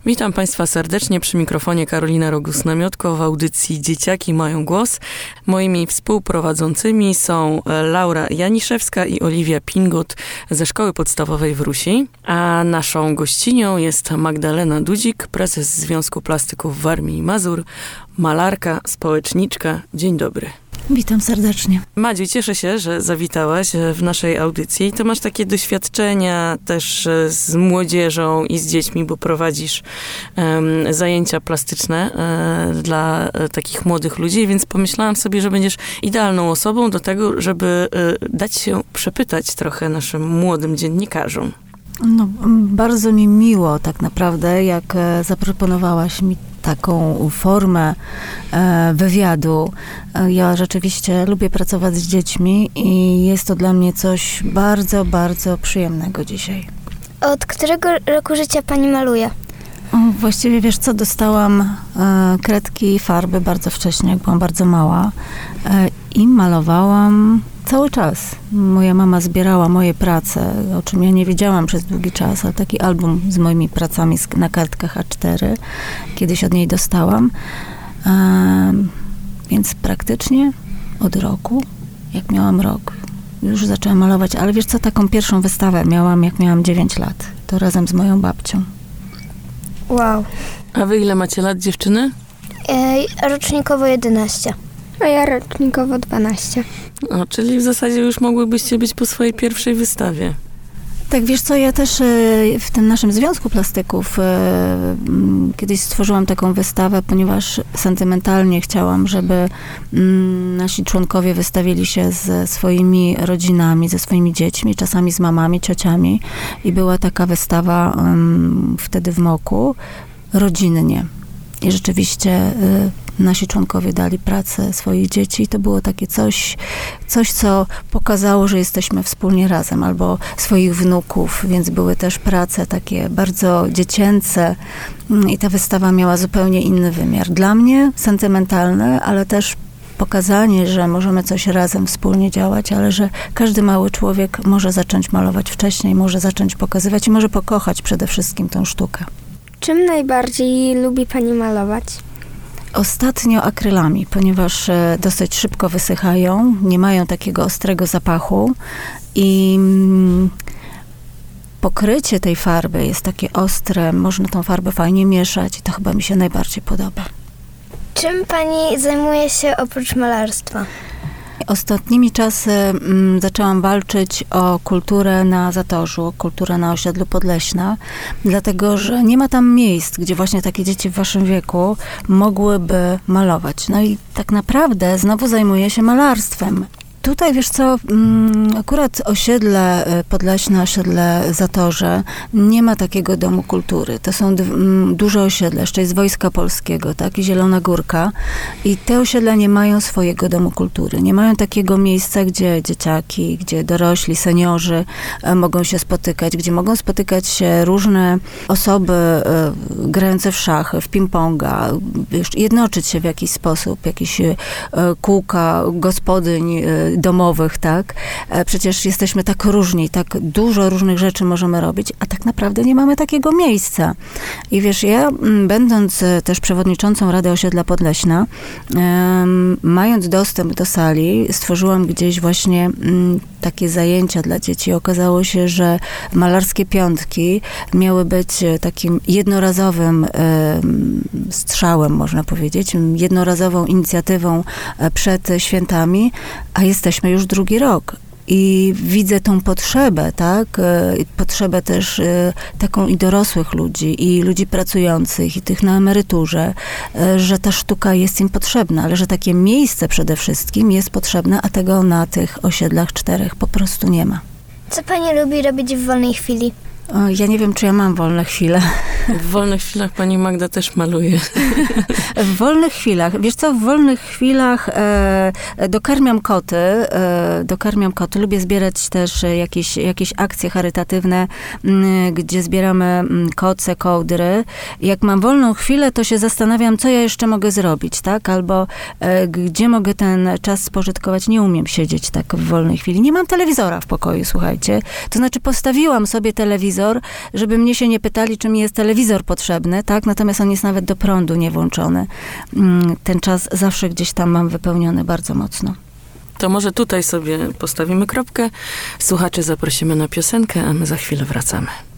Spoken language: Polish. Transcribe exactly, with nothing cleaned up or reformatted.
Witam Państwa serdecznie przy mikrofonie Karolina Rogus-Namiotko w audycji Dzieciaki mają głos. Moimi współprowadzącymi są Laura Janiszewska i Oliwia Pingut ze Szkoły Podstawowej w Rusi, a naszą gościnią jest Magdalena Dudzik, prezes Związku Plastyków Warmii i Mazur, malarka, społeczniczka. Dzień dobry. Witam serdecznie. Madziu, cieszę się, że zawitałaś w naszej audycji. Ty masz takie doświadczenia też z młodzieżą i z dziećmi, bo prowadzisz um, zajęcia plastyczne um, dla um, takich młodych ludzi, więc pomyślałam sobie, że będziesz idealną osobą do tego, żeby um, dać się przepytać trochę naszym młodym dziennikarzom. No, bardzo mi miło tak naprawdę, jak zaproponowałaś mi taką formę e, wywiadu. Ja rzeczywiście lubię pracować z dziećmi i jest to dla mnie coś bardzo, bardzo przyjemnego dzisiaj. Od którego roku życia pani maluje? O, właściwie wiesz co, dostałam e, kredki i farby bardzo wcześnie, jak byłam bardzo mała e, i malowałam cały czas. Moja mama zbierała moje prace, o czym ja nie wiedziałam przez długi czas, ale taki album z moimi pracami na kartkach A cztery kiedyś od niej dostałam. E, więc praktycznie od roku, jak miałam rok, już zaczęłam malować. Ale wiesz co, taką pierwszą wystawę miałam, jak miałam dziewięć lat. To razem z moją babcią. Wow. A wy ile macie lat, dziewczyny? E, rocznikowo jedenaście. A ja rocznikowo dwanaście. O, czyli w zasadzie już mogłybyście być po swojej pierwszej wystawie. Tak, wiesz co, ja też w tym naszym Związku Plastyków kiedyś stworzyłam taką wystawę, ponieważ sentymentalnie chciałam, żeby nasi członkowie wystawili się ze swoimi rodzinami, ze swoimi dziećmi, czasami z mamami, ciociami. I była taka wystawa wtedy w Moku, rodzinnie. I rzeczywiście nasi członkowie dali pracę swoich dzieci. To było takie coś, coś, co pokazało, że jesteśmy wspólnie razem, albo swoich wnuków, więc były też prace takie bardzo dziecięce i ta wystawa miała zupełnie inny wymiar. Dla mnie sentymentalny, ale też pokazanie, że możemy coś razem wspólnie działać, ale że każdy mały człowiek może zacząć malować wcześniej, może zacząć pokazywać i może pokochać przede wszystkim tę sztukę. Czym najbardziej lubi pani malować? Ostatnio akrylami, ponieważ dosyć szybko wysychają, nie mają takiego ostrego zapachu i pokrycie tej farby jest takie ostre, można tą farbę fajnie mieszać i to chyba mi się najbardziej podoba. Czym pani zajmuje się oprócz malarstwa? Ostatnimi czasy m, zaczęłam walczyć o kulturę na Zatorzu, o kulturę na osiedlu Podleśna, dlatego, że nie ma tam miejsc, gdzie właśnie takie dzieci w waszym wieku mogłyby malować. No i tak naprawdę znowu zajmuję się malarstwem. Tutaj, wiesz co, akurat osiedle Podleśne, osiedle Zatorze, nie ma takiego domu kultury. To są duże osiedle, jeszcze jest Wojska Polskiego, tak, i Zielona Górka. I te osiedla nie mają swojego domu kultury. Nie mają takiego miejsca, gdzie dzieciaki, gdzie dorośli, seniorzy mogą się spotykać, gdzie mogą spotykać się różne osoby grające w szachy, w ping-ponga, wiesz, jednoczyć się w jakiś sposób, jakieś kółka gospodyń domowych, tak? Przecież jesteśmy tak różni, tak dużo różnych rzeczy możemy robić, a tak naprawdę nie mamy takiego miejsca. I wiesz, ja będąc też przewodniczącą Rady Osiedla Podleśna, um, mając dostęp do sali, stworzyłam gdzieś właśnie um, takie zajęcia dla dzieci. Okazało się, że malarskie piątki miały być takim jednorazowym um, strzałem, można powiedzieć, jednorazową inicjatywą przed świętami, a jesteśmy już drugi rok. I widzę tą potrzebę, tak? Potrzebę też taką i dorosłych ludzi, i ludzi pracujących, i tych na emeryturze, że ta sztuka jest im potrzebna, ale że takie miejsce przede wszystkim jest potrzebne, a tego na tych osiedlach czterech po prostu nie ma. Co pani lubi robić w wolnej chwili? O, ja nie wiem, czy ja mam wolne chwile. W wolnych chwilach pani Magda też maluje. W wolnych chwilach, wiesz co, w wolnych chwilach e, dokarmiam koty, e, dokarmiam koty. Lubię zbierać też jakieś, jakieś akcje charytatywne, m, gdzie zbieramy m, koce, kołdry. Jak mam wolną chwilę, to się zastanawiam, co ja jeszcze mogę zrobić, tak? Albo e, gdzie mogę ten czas spożytkować. Nie umiem siedzieć tak w wolnej chwili. Nie mam telewizora w pokoju, słuchajcie. To znaczy postawiłam sobie telewizor, telewizor, żeby mnie się nie pytali, czy mi jest telewizor potrzebny, tak? Natomiast on jest nawet do prądu nie włączony. Ten czas zawsze gdzieś tam mam wypełniony bardzo mocno. To może tutaj sobie postawimy kropkę. Słuchaczy zaprosimy na piosenkę, a my za chwilę wracamy.